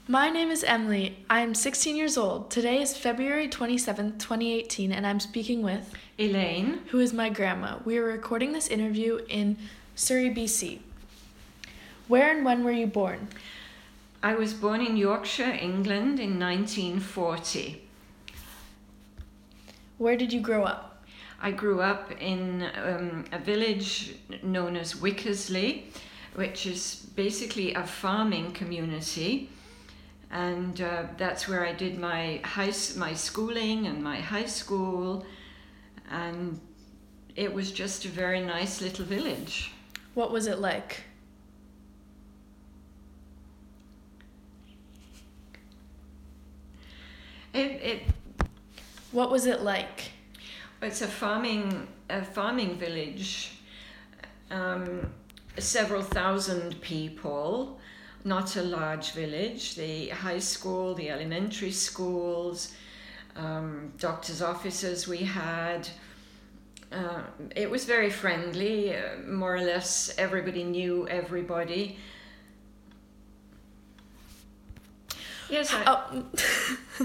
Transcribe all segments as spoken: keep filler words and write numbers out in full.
My name is Emily. I am sixteen years old. Today is February twenty-seventh, twenty eighteen, and I'm speaking with Elaine, who is my grandma. We are recording this interview in Surrey, B C. Where and when were you born? I was born in Yorkshire, England in nineteen forty. Where did you grow up? I grew up in um, a village known as Wickersley, which is basically a farming community. And uh, that's where I did my high, my schooling and my high school. And it was just a very nice little village. What was it like? It, it What was it like? It's a farming a farming village, um, several thousand people, not a large village. The high school, the elementary schools, um, doctors' offices we had. Uh, it was very friendly, uh, more or less everybody knew everybody. Yes, I... Oh.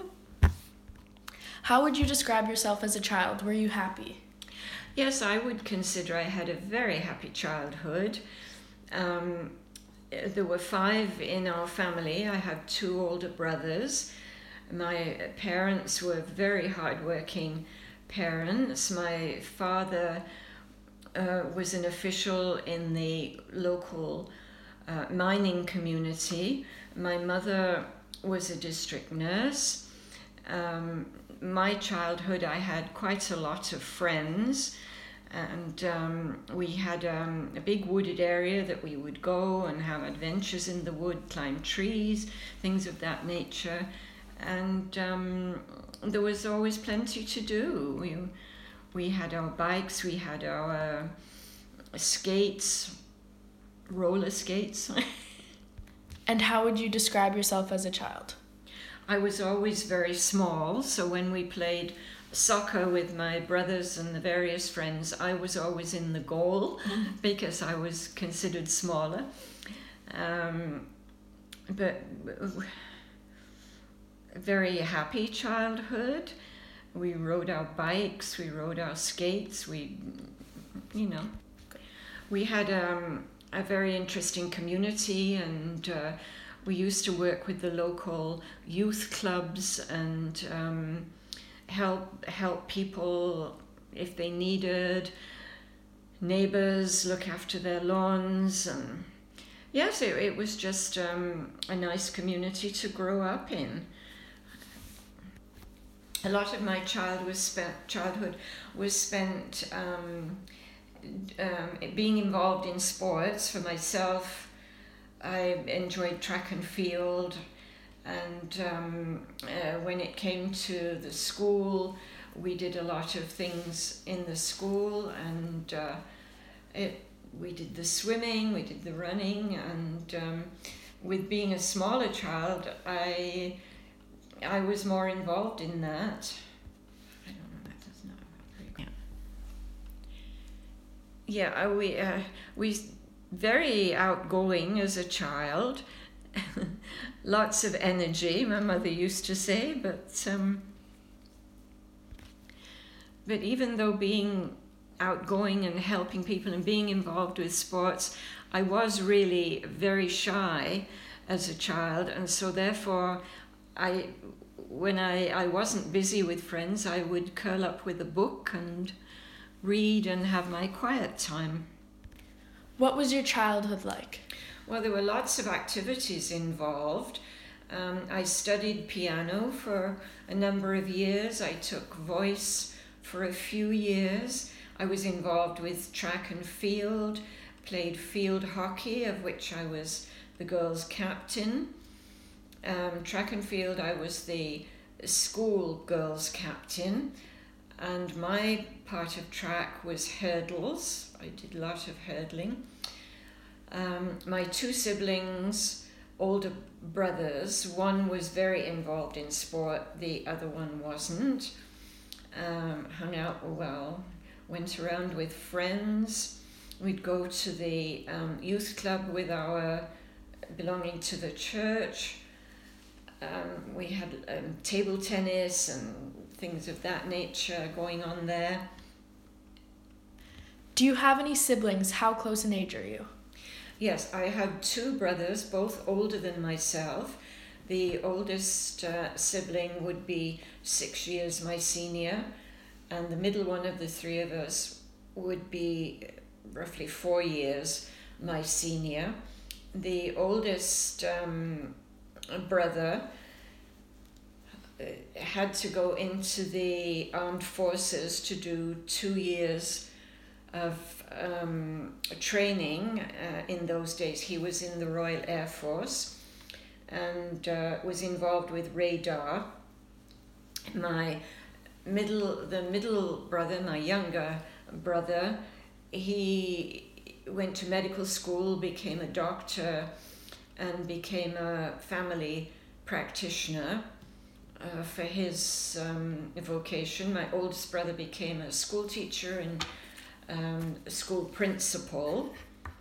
How would you describe yourself as a child? Were you happy? Yes, I would consider I had a very happy childhood. Um, there were five in our family. I had two older brothers. My parents were very hardworking parents. My father uh, was an official in the local uh, mining community. My mother was a district nurse. Um, my childhood, I had quite a lot of friends, and um, we had um, a big wooded area that we would go and have adventures in the wood, climb trees, things of that nature. And um, there was always plenty to do. We, we had our bikes, we had our uh, skates, roller skates. And how would you describe yourself as a child? I was always very small, so when we played soccer with my brothers and the various friends, I was always in the goal because I was considered smaller. Um, but a very happy childhood. We rode our bikes, we rode our skates, we, you know. We had um, a very interesting community, and uh, we used to work with the local youth clubs and um, help help people if they needed, neighbors look after their lawns. And yes, it, it was just um, a nice community to grow up in. A lot of my child was spent, childhood was spent um, um, being involved in sports. For myself, I enjoyed track and field, and um, uh, when it came to the school, we did a lot of things in the school, and uh, it we did the swimming, we did the running, and um, with being a smaller child, I I was more involved in that. I don't know, that does not very good. Yeah, I, we uh, we. very outgoing as a child, lots of energy, my mother used to say, but um, but even though being outgoing and helping people and being involved with sports, I was really very shy as a child, and so therefore I when I, I wasn't busy with friends, I would curl up with a book and read and have my quiet time. What was your childhood like? Well, there were lots of activities involved. Um, I studied piano for a number of years. I took voice for a few years. I was involved with track and field, played field hockey, of which I was the girls' captain. Um, track and field, I was the school girls' captain. And my part of track was hurdles. I did a lot of hurdling. Um, my two siblings, older brothers, one was very involved in sport, the other one wasn't. Um, hung out well, went around with friends. We'd go to the um, youth club with our belonging to the church. Um, we had um, table tennis and things of that nature going on there. Do you have any siblings? How close in age are you? Yes, I have two brothers, both older than myself. The oldest uh, sibling would be six years my senior, and the middle one of the three of us would be roughly four years my senior. The oldest um, brother had to go into the armed forces to do two years of um, training. Uh, in those days he was in the Royal Air Force and uh, was involved with radar. My middle, the middle brother, my younger brother, he went to medical school, became a doctor, and became a family practitioner uh, for his um, vocation. My oldest brother became a school teacher and um, a school principal.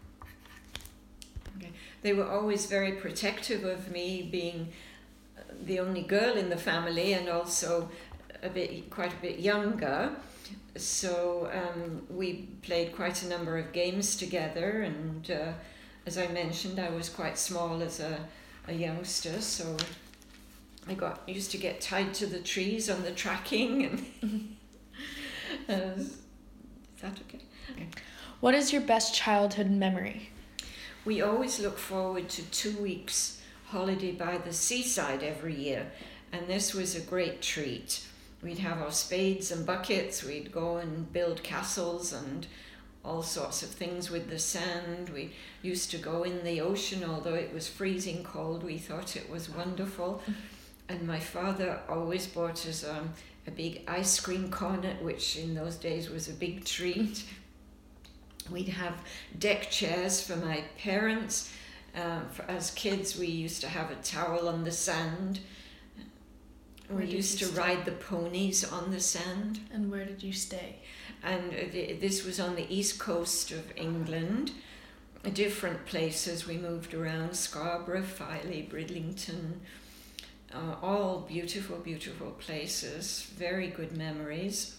Okay. They were always very protective of me, being the only girl in the family and also a bit, quite a bit younger. So um, we played quite a number of games together, and uh, as I mentioned, I was quite small as a, a youngster, so I got used to get tied to the trees on the tracking. And uh, is that okay? Okay. What is your best childhood memory? We always look forward to two weeks holiday by the seaside every year, and this was a great treat. We'd have our spades and buckets, we'd go and build castles and all sorts of things with the sand. We used to go in the ocean, although it was freezing cold, we thought it was wonderful. And my father always bought us um, a big ice cream cornet, which in those days was a big treat. We'd have deck chairs for my parents. Um, for, as kids, we used to have a towel on the sand. We used to stay? ride the ponies on the sand. And where did you stay? And th- this was on the east coast of England. Different places we moved around: Scarborough, Filey, Bridlington. Uh, all beautiful, beautiful places. Very good memories.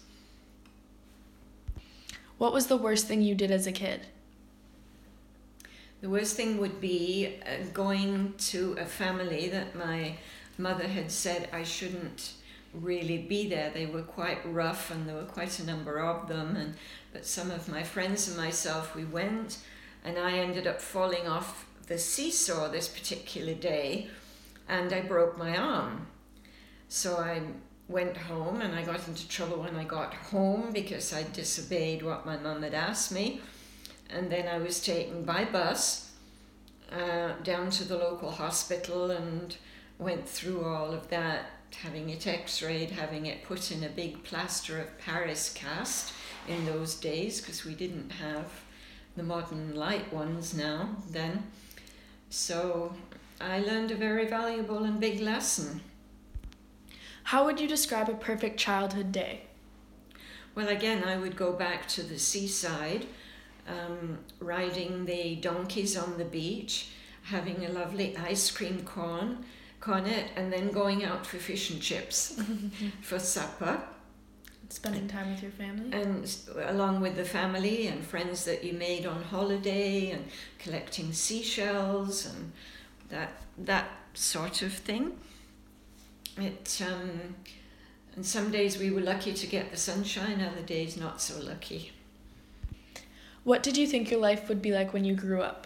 What was the worst thing you did as a kid? The worst thing would be uh, going to a family that my mother had said I shouldn't really be there. They were quite rough, and there were quite a number of them, and but some of my friends and myself, we went, and I ended up falling off the seesaw this particular day, and I broke my arm. So I went home, and I got into trouble when I got home because I disobeyed what my mum had asked me. And then I was taken by bus uh, down to the local hospital and went through all of that, having it x-rayed, having it put in a big plaster of Paris cast in those days, because we didn't have the modern light ones now then. So I learned a very valuable and big lesson. How would you describe a perfect childhood day? Well, again, I would go back to the seaside, um, riding the donkeys on the beach, having a lovely ice cream cone, cornet, and then going out for fish and chips for supper. Spending time with your family? And along with the family and friends that you made on holiday, and collecting seashells and that that sort of thing. It um, and some days we were lucky to get the sunshine, other days not so lucky. What did you think your life would be like when you grew up?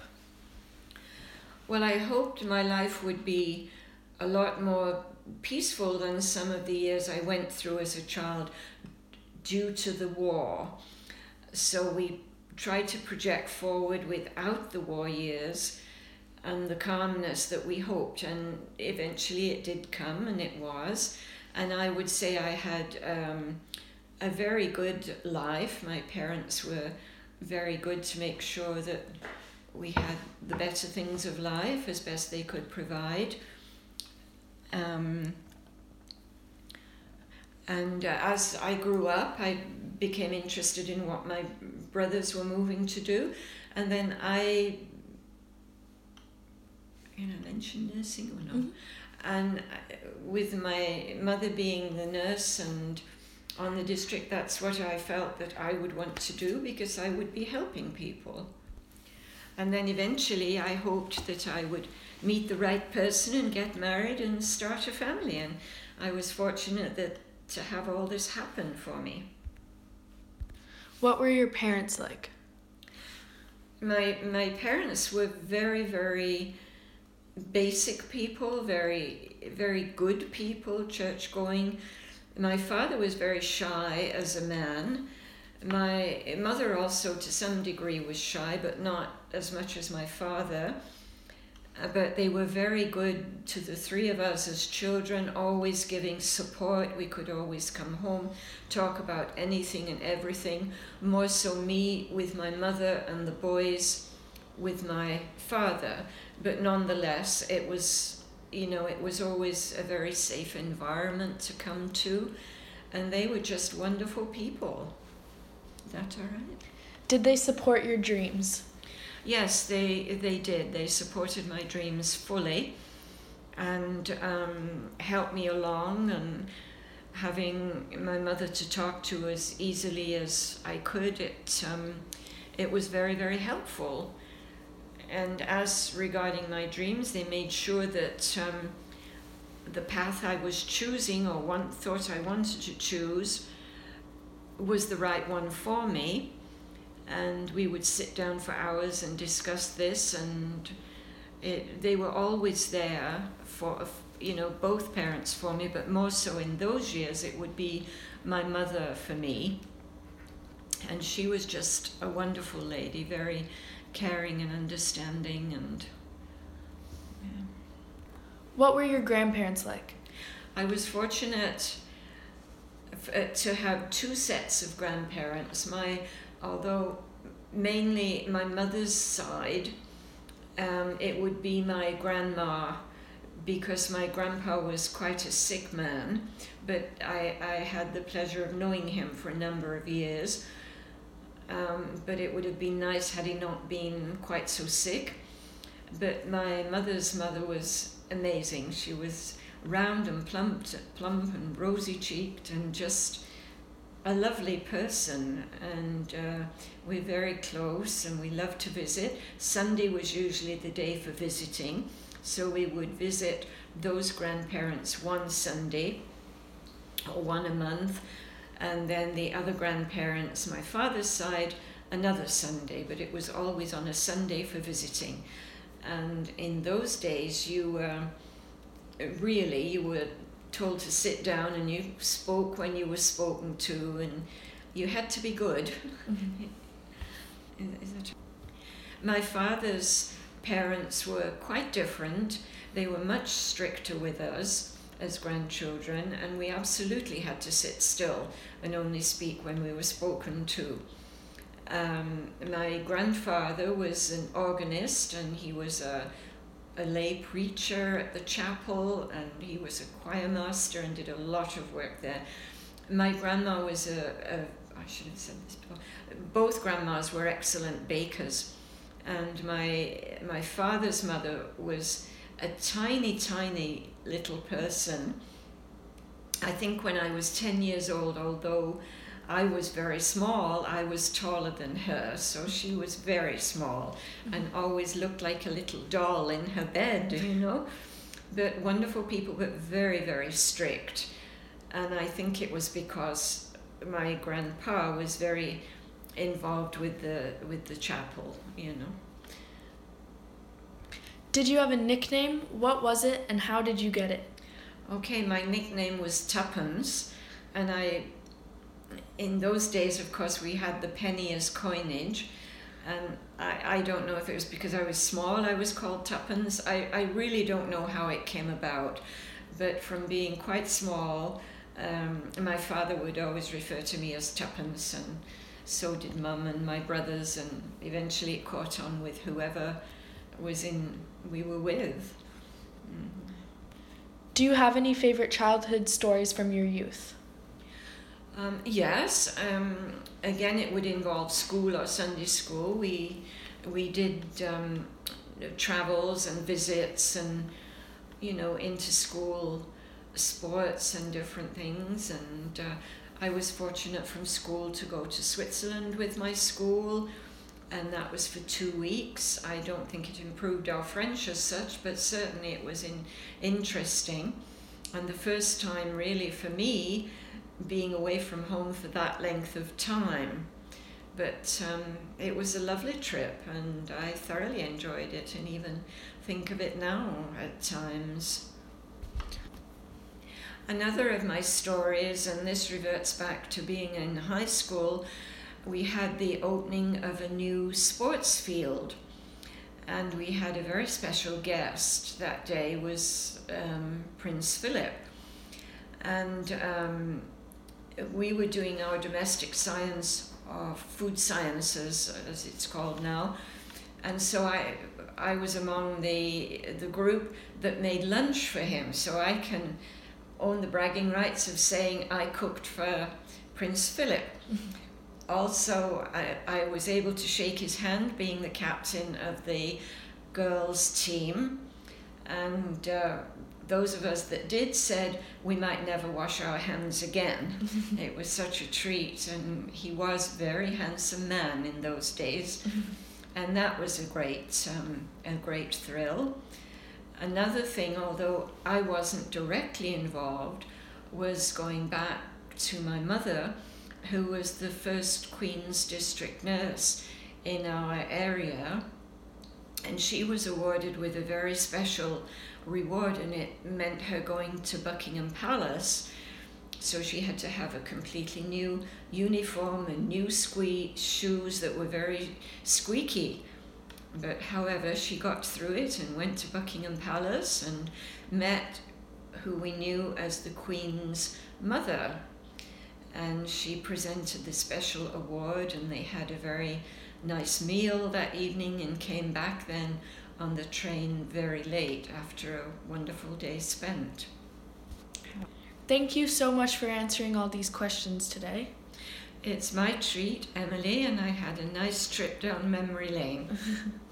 Well, I hoped my life would be a lot more peaceful than some of the years I went through as a child due to the war. So we tried to project forward without the war years and the calmness that we hoped, and eventually it did come, and it was. And I would say I had um, a very good life. My parents were very good to make sure that we had the better things of life as best they could provide. Um, and uh, as I grew up, I became interested in what my brothers were moving to do. And then I, you know, mentioned nursing or no? Mm-hmm. And with my mother being the nurse and on the district, that's what I felt that I would want to do, because I would be helping people. And then eventually I hoped that I would meet the right person and get married and start a family. And I was fortunate that to have all this happen for me. What were your parents like? My my parents were very, very basic people, very, very good people, church going. My father was very shy as a man. My mother also to some degree was shy, but not as much as my father. Uh, But they were very good to the three of us as children, always giving support. We could always come home, talk about anything and everything. More so me with my mother and the boys with my father. But nonetheless, it was, you know, it was always a very safe environment to come to. And they were just wonderful people. That all right? Did they support your dreams? Yes, they they did. They supported my dreams fully, and um, helped me along. And having my mother to talk to as easily as I could, it um, it was very, very helpful. And as regarding my dreams, they made sure that um, the path I was choosing, or one thought I wanted to choose, was the right one for me. And we would sit down for hours and discuss this, and it, they were always there for, you know, both parents for me, but more so in those years it would be my mother for me. And she was just a wonderful lady, very caring and understanding. And yeah. What were your grandparents like? I was fortunate f- to have two sets of grandparents. My Although mainly my mother's side, um, it would be my grandma, because my grandpa was quite a sick man, but I, I had the pleasure of knowing him for a number of years. Um, but it would have been nice had he not been quite so sick. But my mother's mother was amazing. She was round and plump, plump and rosy-cheeked and just a lovely person, and uh, we're very close and we love to visit. Sunday was usually the day for visiting, so we would visit those grandparents one Sunday or one a month, and then the other grandparents, my father's side, another Sunday, but it was always on a Sunday for visiting. And in those days you were really, you were told to sit down, and you spoke when you were spoken to, and you had to be good. Mm-hmm. Is that... My father's parents were quite different. They were much stricter with us as grandchildren, and we absolutely had to sit still and only speak when we were spoken to. Um, my grandfather was an organist, and he was a a lay preacher at the chapel, and he was a choir master and did a lot of work there. My grandma was a, a I should have said this before, both grandmas were excellent bakers, and my my father's mother was a tiny, tiny little person. I think when I was ten years old, although I was very small, I was taller than her, so she was very small and always looked like a little doll in her bed, you know. But wonderful people, but very, very strict. And I think it was because my grandpa was very involved with the with the chapel, you know. Did you have a nickname? What was it, and how did you get it? Okay, my nickname was Tuppence, and I... In those days, of course, we had the penny as coinage, and I, I don't know if it was because I was small I was called Tuppence. I, I really don't know how it came about, but from being quite small, um, my father would always refer to me as Tuppence, and so did Mum and my brothers, and eventually it caught on with whoever was in we were with. Mm. Do you have any favorite childhood stories from your youth? Um, yes, um, again it would involve school or Sunday school. We we did um, travels and visits, and you know, into school sports and different things. And uh, I was fortunate from school to go to Switzerland with my school, and that was for two weeks. I don't think it improved our French as such, but certainly it was in, interesting. And the first time really for me being away from home for that length of time. But um, it was a lovely trip, and I thoroughly enjoyed it, and even think of it now at times. Another of my stories, and this reverts back to being in high school, we had the opening of a new sports field, and we had a very special guest that day, was um, Prince Philip. And um, we were doing our domestic science, or food sciences as it's called now, and so I I was among the the group that made lunch for him, so I can own the bragging rights of saying I cooked for Prince Philip. Also, I, I was able to shake his hand, being the captain of the girls' team, and uh, those of us that did said we might never wash our hands again. It was such a treat, and he was a very handsome man in those days, and that was a great, um, a great thrill. Another thing, although I wasn't directly involved, was going back to my mother, who was the first Queen's District nurse in our area, and she was awarded with a very special reward, and it meant her going to Buckingham Palace, so she had to have a completely new uniform and new squeak shoes that were very squeaky. But however, she got through it and went to Buckingham Palace and met who we knew as the Queen's mother, and she presented the special award, and they had a very nice meal that evening and came back then on the train very late after a wonderful day spent. Thank you so much for answering all these questions today. It's my treat, Emily, and I had a nice trip down memory lane.